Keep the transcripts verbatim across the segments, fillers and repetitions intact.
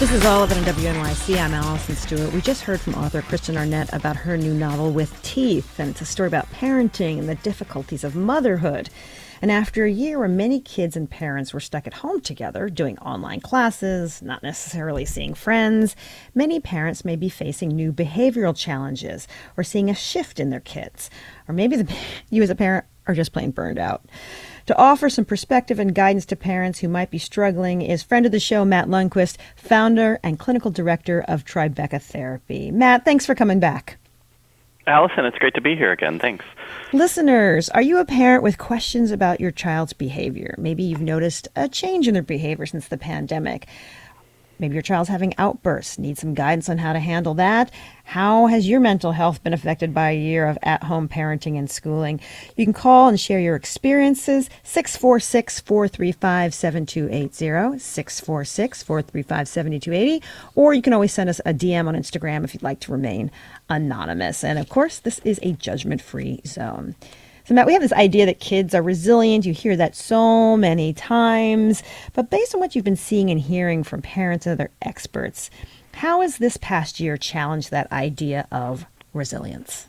This is All of It on W N Y C. I'm Allison Stewart. We just heard from author Kristen Arnett about her new novel, With Teeth, and it's a story about parenting and the difficulties of motherhood. And after a year where many kids and parents were stuck at home together, doing online classes, not necessarily seeing friends, many parents may be facing new behavioral challenges or seeing a shift in their kids. Or maybe the, you as a parent are just plain burned out. To offer some perspective and guidance to parents who might be struggling is friend of the show, Matt Lundquist, founder and clinical director of Tribeca Therapy. Matt, thanks for coming back. Allison, it's great to be here again. Thanks. Listeners, are you a parent with questions about your child's behavior? Maybe you've noticed a change in their behavior since the pandemic. Maybe your child's having outbursts. Need some guidance on how to handle that? How has your mental health been affected by a year of at-home parenting and schooling? You can call and share your experiences, six four six, four three five, seven two eight zero, six four six, four three five, seven two eight zero, or you can always send us a D M on Instagram if you'd like to remain anonymous. And of course, this is a judgment-free zone. So, Matt, we have this idea that kids are resilient. You hear that so many times. But based on what you've been seeing and hearing from parents and other experts, how has this past year challenged that idea of resilience?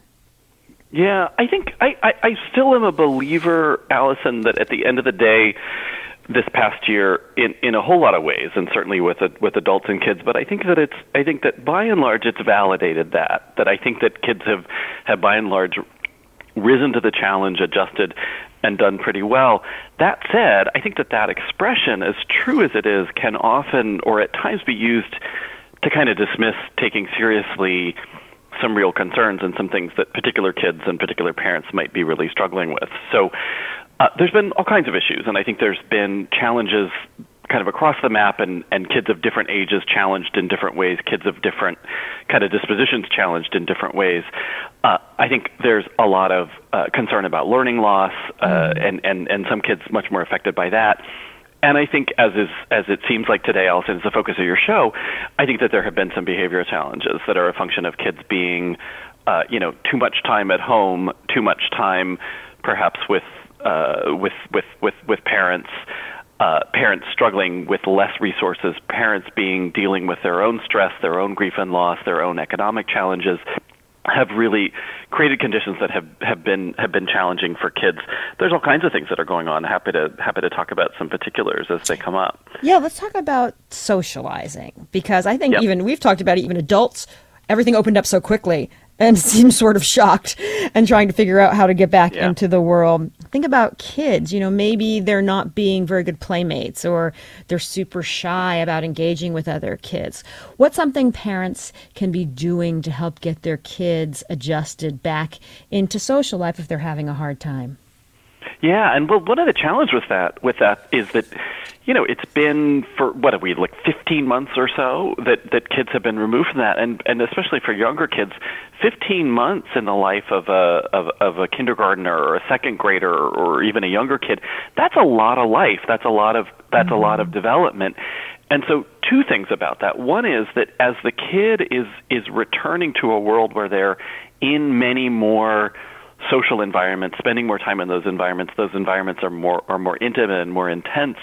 Yeah, I think I, I, I still am a believer, Allison, that at the end of the day, this past year, in, in a whole lot of ways, and certainly with a, with adults and kids, but I think that it's I think that by and large it's validated that that I think that kids have, have by and large risen to the challenge, adjusted, and done pretty well. That said, I think that that expression, as true as it is, can often or at times be used to kind of dismiss taking seriously some real concerns and some things that particular kids and particular parents might be really struggling with. So uh, there's been all kinds of issues, and I think there's been challenges kind of across the map, and, and kids of different ages challenged in different ways, kids of different kind of dispositions challenged in different ways. Uh, I think there's a lot of uh, concern about learning loss, uh, mm-hmm. and, and, and some kids much more affected by that. And I think, as is as it seems like today, Allison, is the focus of your show, I think that there have been some behavioral challenges that are a function of kids being, uh, you know, too much time at home, too much time perhaps with uh, with, with, with, with parents, Uh, parents struggling with less resources, parents being dealing with their own stress, their own grief and loss, their own economic challenges, have really created conditions that have, have been have been challenging for kids. There's all kinds of things that are going on. Happy to happy to talk about some particulars as they come up. Yeah, let's talk about socializing, because I think yep. even we've talked about it, even adults, everything opened up so quickly and seem sort of shocked and trying to figure out how to get back yeah. into the world. Think about kids. You know, maybe they're not being very good playmates, or they're super shy about engaging with other kids. What's something parents can be doing to help get their kids adjusted back into social life if they're having a hard time? Yeah, and well, one of the challenges with that with that is that, you know, it's been for what have we like fifteen months or so that, that kids have been removed from that, and and especially for younger kids, fifteen months in the life of a of, of a kindergartner or a second grader or even a younger kid, that's a lot of life. That's a lot of that's mm-hmm. a lot of development. And so two things about that. One is that as the kid is is returning to a world where they're in many more social environments, spending more time in those environments, those environments are more are more intimate and more intense.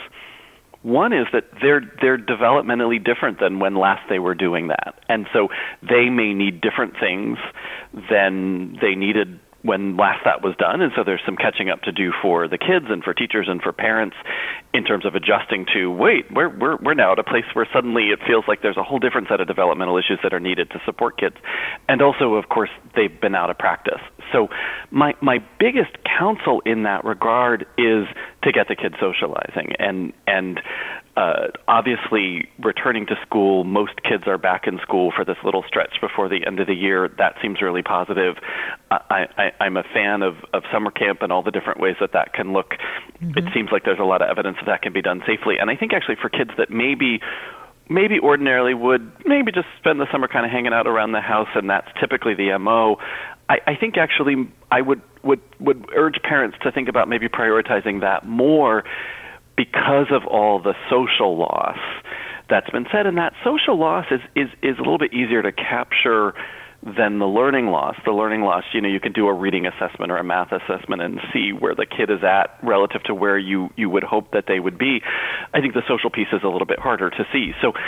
One is that they're they're developmentally different than when last they were doing that. And so they may need different things than they needed when last that was done. And so there's some catching up to do for the kids and for teachers and for parents in terms of adjusting to, wait, we're we're we're now at a place where suddenly it feels like there's a whole different set of developmental issues that are needed to support kids. And also, of course, they've been out of practice. So my my biggest counsel in that regard is to get the kids socializing. And and uh, obviously, returning to school, most kids are back in school for this little stretch before the end of the year. That seems really positive. I, I, I'm a fan of, of summer camp and all the different ways that that can look. Mm-hmm. It seems like there's a lot of evidence that that can be done safely. And I think actually for kids that maybe maybe ordinarily would maybe just spend the summer kind of hanging out around the house, and that's typically the M O, I, I think actually I would, would, would urge parents to think about maybe prioritizing that more because of all the social loss that's been said. And that social loss is, is, is a little bit easier to capture than the learning loss. The learning loss, you know, you can do a reading assessment or a math assessment and see where the kid is at relative to where you, you would hope that they would be. I think the social piece is a little bit harder to see. So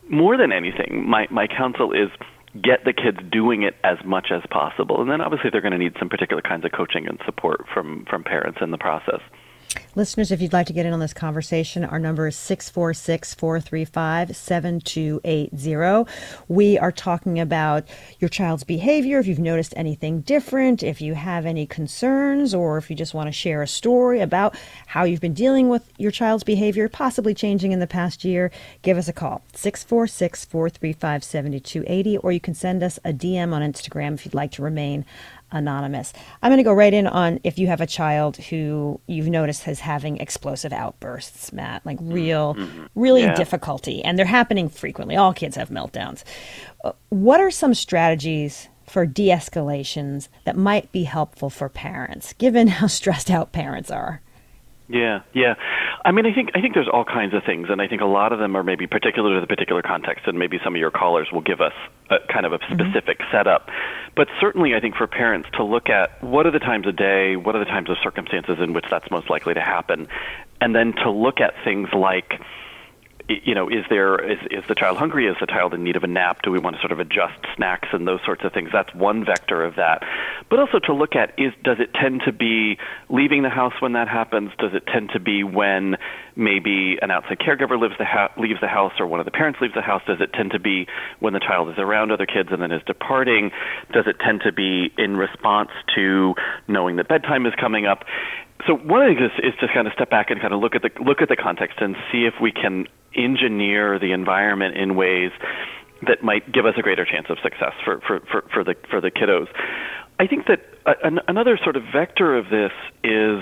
more than anything, my, my counsel is get the kids doing it as much as possible. And then obviously they're going to need some particular kinds of coaching and support from, from parents in the process. Listeners, if you'd like to get in on this conversation, our number is six four six, four three five, seven two eight zero. We are talking about your child's behavior, if you've noticed anything different, if you have any concerns, or if you just want to share a story about how you've been dealing with your child's behavior, possibly changing in the past year. Give us a call, six four six, four three five, seven two eight zero, or you can send us a D M on Instagram if you'd like to remain anonymous. I'm going to go right in on if you have a child who you've noticed is having explosive outbursts, Matt, like real, mm-hmm. really yeah. difficulty, and they're happening frequently. All kids have meltdowns. Uh, what are some strategies for de-escalations that might be helpful for parents, given how stressed out parents are? Yeah, yeah. I mean, I think I think there's all kinds of things, and I think a lot of them are maybe particular to the particular context, and maybe some of your callers will give us a, kind of a specific mm-hmm. setup. But certainly, I think for parents to look at what are the times of day, what are the times of circumstances in which that's most likely to happen, and then to look at things like, you know, is there is, is the child hungry? Is the child in need of a nap? Do we want to sort of adjust snacks and those sorts of things? That's one vector of that. But also to look at, is does it tend to be leaving the house when that happens? Does it tend to be when maybe an outside caregiver lives the ha- leaves the house, or one of the parents leaves the house? Does it tend to be when the child is around other kids and then is departing? Does it tend to be in response to knowing that bedtime is coming up? So one of the things is, is just kind of step back and kind of look at the look at the context and see if we can engineer the environment in ways that might give us a greater chance of success for, for, for, for the for the kiddos. I think that a, an, another sort of vector of this is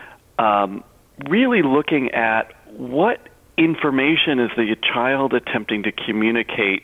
um, really looking at what information is the child attempting to communicate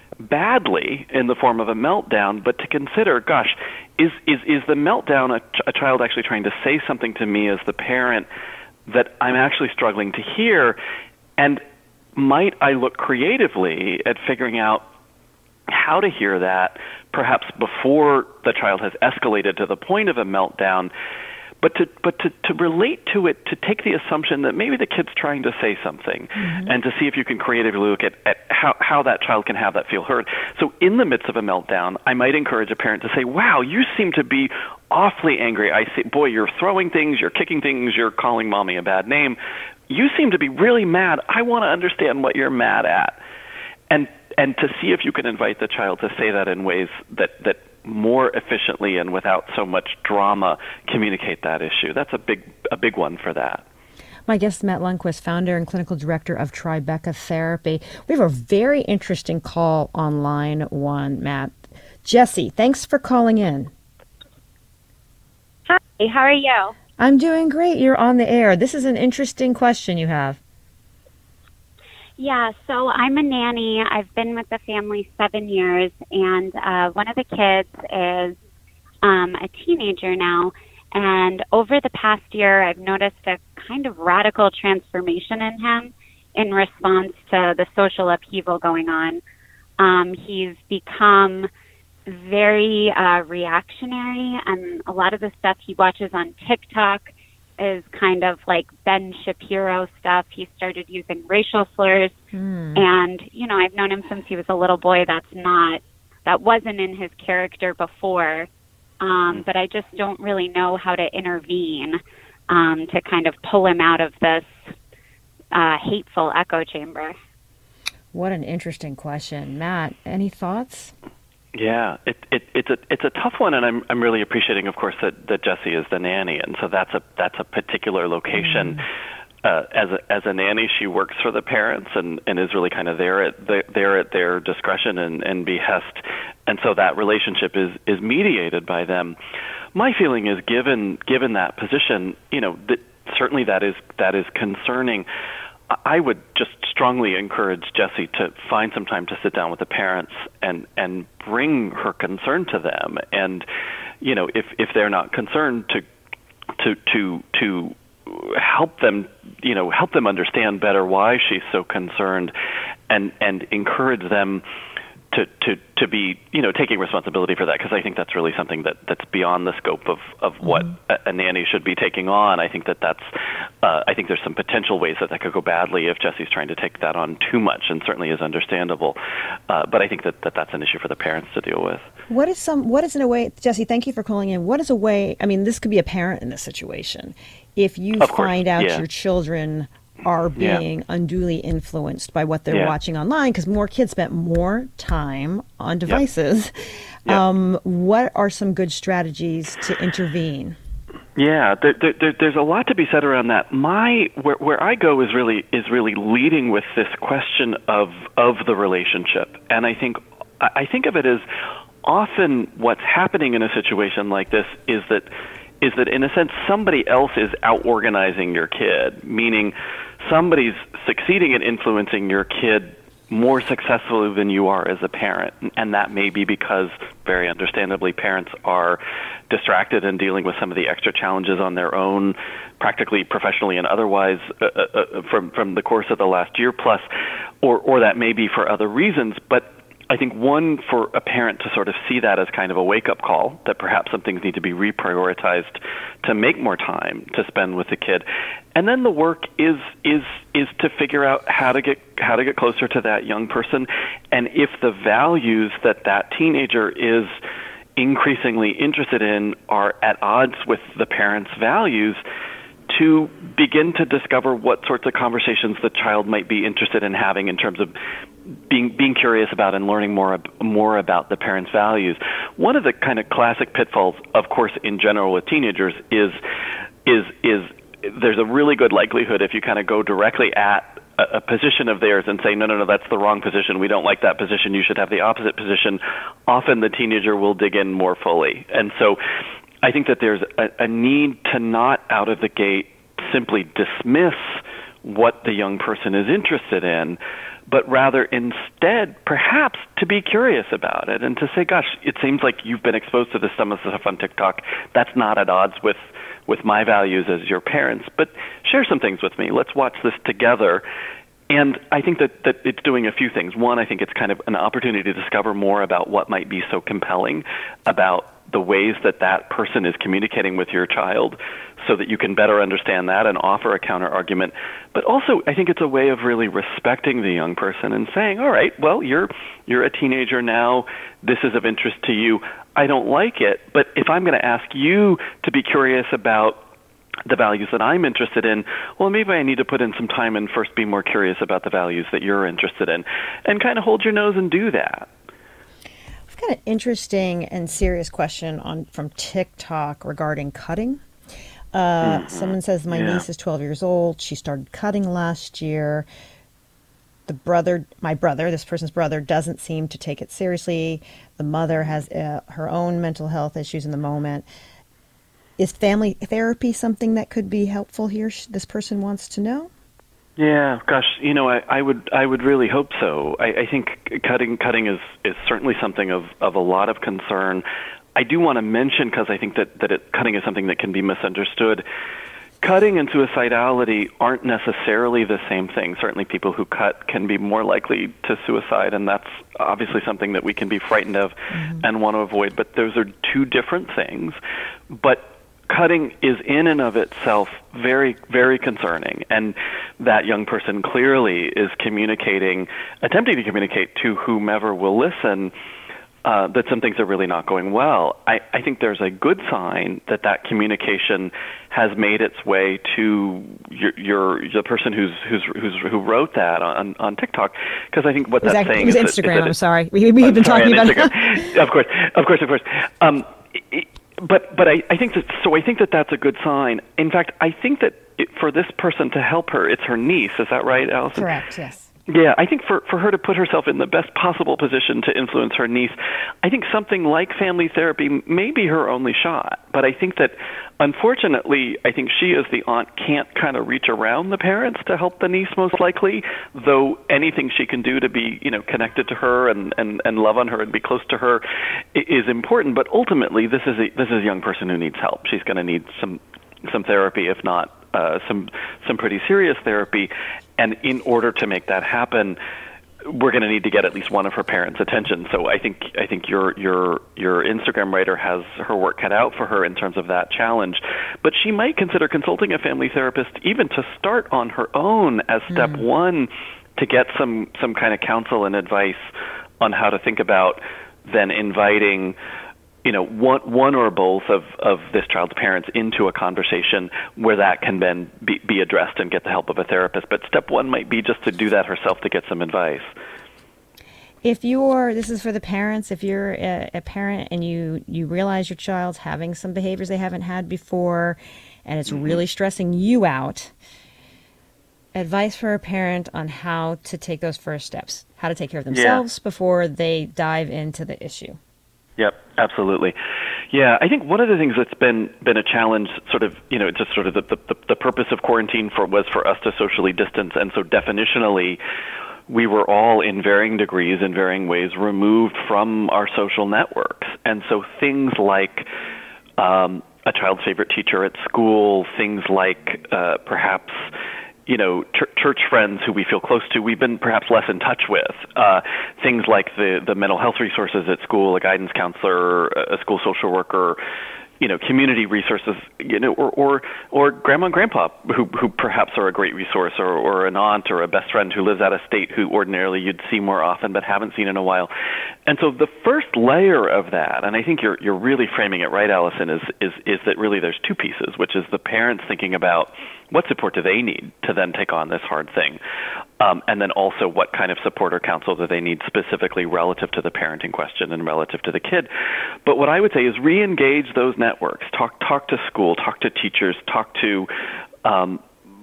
badly in the form of a meltdown, but to consider, gosh, is is, is the meltdown a, ch- a child actually trying to say something to me as the parent that I'm actually struggling to hear? And might I look creatively at figuring out how to hear that, perhaps before the child has escalated to the point of a meltdown, but to but to, to relate to it, to take the assumption that maybe the kid's trying to say something, mm-hmm. and to see if you can creatively look at, at how, how that child can have that feel heard. So in the midst of a meltdown, I might encourage a parent to say, wow, you seem to be awfully angry. I see, boy, you're throwing things, you're kicking things, you're calling mommy a bad name. You seem to be really mad. I want to understand what you're mad at. And and to see if you can invite the child to say that in ways that, that more efficiently and without so much drama communicate that issue. That's a big a big one for that. My guest is Matt Lundquist, founder and clinical director of Tribeca Therapy. We have a very interesting call on line one, Matt. Jesse, thanks for calling in. Hi, how are you? I'm doing great. You're on the air. This is an interesting question you have. Yeah, so I'm a nanny. I've been with the family seven years, and uh, one of the kids is um, a teenager now. And over the past year, I've noticed a kind of radical transformation in him in response to the social upheaval going on. Um, he's become very uh, reactionary, and a lot of the stuff he watches on TikTok is kind of like Ben Shapiro stuff. He started using racial slurs, mm. and, you know, I've known him since he was a little boy. That's not, that wasn't in his character before, um, but I just don't really know how to intervene um, to kind of pull him out of this uh, hateful echo chamber. What an interesting question. Matt, any thoughts? Yeah, it, it, it's a it's a tough one, and I'm I'm really appreciating, of course, that, that Jessie is the nanny, and so that's a that's a particular location. Mm. Uh, as a as a nanny, she works for the parents and, and is really kind of there at the, there at their discretion and, and behest, and so that relationship is, is mediated by them. My feeling is, given given that position, you know, that certainly that is that is concerning. I would just strongly encourage Jessie to find some time to sit down with the parents and, and bring her concern to them. And, you know, if, if they're not concerned, to to to to help them, you know, help them understand better why she's so concerned, and and encourage them to, to, to be, you know, taking responsibility for that, because I think that's really something that, that's beyond the scope of, of what mm-hmm. a, a nanny should be taking on. I think that that's Uh, I think there's some potential ways that that could go badly if Jesse's trying to take that on too much, and certainly is understandable. Uh, but I think that, that that's an issue for the parents to deal with. What is some? What is in a way, Jesse? Thank you for calling in. What is a way? I mean, this could be a parent in this situation. If you Of course, find out yeah. your children are being Yeah. unduly influenced by what they're Yeah. watching online, because more kids spent more time on devices. Yep. Um, what are some good strategies to intervene? Yeah, there, there, there, there's a lot to be said around that. My where, where I go is really is really leading with this question of of the relationship, and I think I think of it as often what's happening in a situation like this is that is that in a sense somebody else is out organizing your kid, meaning somebody's succeeding at influencing your kid more successfully than you are as a parent. And that may be because, very understandably, parents are distracted and dealing with some of the extra challenges on their own, practically, professionally, and otherwise, uh, uh, from from the course of the last year plus, or or that may be for other reasons. But I think one, for a parent to sort of see that as kind of a wake-up call, that perhaps some things need to be reprioritized to make more time to spend with the kid. And then the work is is is to figure out how to get how to get closer to that young person, and if the values that that teenager is increasingly interested in are at odds with the parent's values, to begin to discover what sorts of conversations the child might be interested in having in terms of being being curious about and learning more more about the parents' values. One of the kind of classic pitfalls, of course, in general with teenagers is is is there's a really good likelihood if you kind of go directly at a, a position of theirs and say, no, no, no, that's the wrong position. We don't like that position. You should have the opposite position. Often the teenager will dig in more fully. And so I think that there's a, a need to not out of the gate simply dismiss what the young person is interested in, but rather instead perhaps to be curious about it and to say, gosh, it seems like you've been exposed to this some of the stuff on TikTok. That's not at odds with, with my values as your parents, but share some things with me. Let's watch this together. And I think that, that it's doing a few things. One, I think it's kind of an opportunity to discover more about what might be so compelling about the ways that that person is communicating with your child, so that you can better understand that and offer a counter argument. But also, I think it's a way of really respecting the young person and saying, all right, well, you're you're a teenager now. This is of interest to you. I don't like it, but if I'm going to ask you to be curious about the values that I'm interested in, well, maybe I need to put in some time and first be more curious about the values that you're interested in, and kind of hold your nose and do that. I've got an interesting and serious question on from TikTok regarding cutting. Uh, mm-hmm. Someone says, my yeah. niece is twelve years old. She started cutting last year. The brother, my brother, this person's brother, doesn't seem to take it seriously. The mother has uh, her own mental health issues in the moment. Is family therapy something that could be helpful here? This person wants to know. Yeah, gosh, you know, I, I would, I would really hope so. I, I think cutting, cutting is, is certainly something of, of a lot of concern. I do want to mention, because I think that that it, cutting is something that can be misunderstood. Cutting and suicidality aren't necessarily the same thing. Certainly, people who cut can be more likely to suicide, and that's obviously something that we can be frightened of mm-hmm. and want to avoid. But those are two different things. But cutting is in and of itself very, very concerning, and that young person clearly is communicating, attempting to communicate to whomever will listen, uh, that some things are really not going well. I, I think there's a good sign that that communication has made its way to your, your the person who's who's, who's who wrote that on on TikTok, because I think what that's saying is Instagram. That, is that I'm it, sorry, we we've been sorry, talking about it. Of course, of course, of course. Um, it, But but I, I think that so I think that that's a good sign. In fact, I think that it, for this person to help her, it's her niece. Is that right, Allison? Correct. Yes. Yeah, I think for, for her to put herself in the best possible position to influence her niece, I think something like family therapy may be her only shot. But I think that, unfortunately, I think she as the aunt can't kind of reach around the parents to help the niece most likely, though anything she can do to be, you know, connected to her and, and, and love on her and be close to her is important. But ultimately, this is a, this is a young person who needs help. She's going to need some some therapy, if not uh, some some pretty serious therapy. And in order to make that happen, we're going to need to get at least one of her parents' attention. So I think I think your your your Instagram writer has her work cut out for her in terms of that challenge. But she might consider consulting a family therapist even to start on her own as step mm. one to get some some kind of counsel and advice on how to think about then inviting, you know, one, one or both of, of this child's parents into a conversation where that can then be, be addressed and get the help of a therapist. But step one might be just to do that herself to get some advice. If you're, this is for the parents, if you're a, a parent and you, you realize your child's having some behaviors they haven't had before and it's mm-hmm. really stressing you out, advice for a parent on how to take those first steps, how to take care of themselves yeah. before they dive into the issue. Yep, absolutely. Yeah, I think one of the things that's been been a challenge, sort of, you know, just sort of the, the, the purpose of quarantine for was for us to socially distance, and so definitionally, we were all in varying degrees, in varying ways, removed from our social networks, and so things like um, a child's favorite teacher at school, things like uh, perhaps you know, ch- church friends who we feel close to, we've been perhaps less in touch with. Uh, things like the, the mental health resources at school, a guidance counselor, a school social worker, you know, community resources, you know, or or, or grandma and grandpa who who perhaps are a great resource, or, or an aunt or a best friend who lives out of state who ordinarily you'd see more often but haven't seen in a while. And so the first layer of that, and I think you're you're really framing it right, Allison, is is is that really there's two pieces, which is the parents thinking about what support do they need to then take on this hard thing, um, and then also what kind of support or counsel do they need specifically relative to the parenting question and relative to the kid. But what I would say is re-engage those networks. Talk talk to school, talk to teachers, talk to um,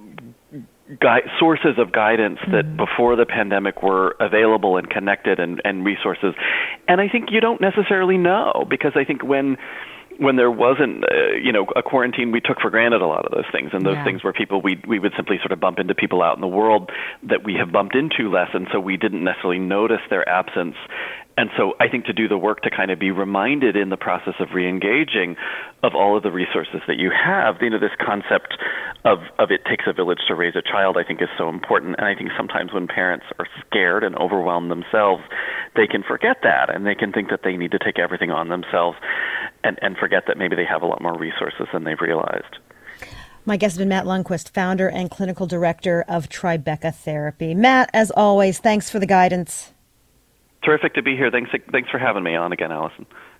gui- sources of guidance that mm-hmm. before the pandemic were available and connected and, and resources. And I think you don't necessarily know, because I think when when there wasn't, uh, you know, a quarantine, we took for granted a lot of those things. And those yeah. things were people, we we would simply sort of bump into people out in the world that we have bumped into less. And so we didn't necessarily notice their absence. And so I think to do the work to kind of be reminded in the process of re-engaging of all of the resources that you have, you know, this concept of, of it takes a village to raise a child, I think is so important. And I think sometimes when parents are scared and overwhelmed themselves, they can forget that, and they can think that they need to take everything on themselves and, and forget that maybe they have a lot more resources than they've realized. My guest has been Matt Lundquist, founder and clinical director of Tribeca Therapy. Matt, as always, thanks for the guidance. Terrific to be here. Thanks, thanks for having me on again, Allison.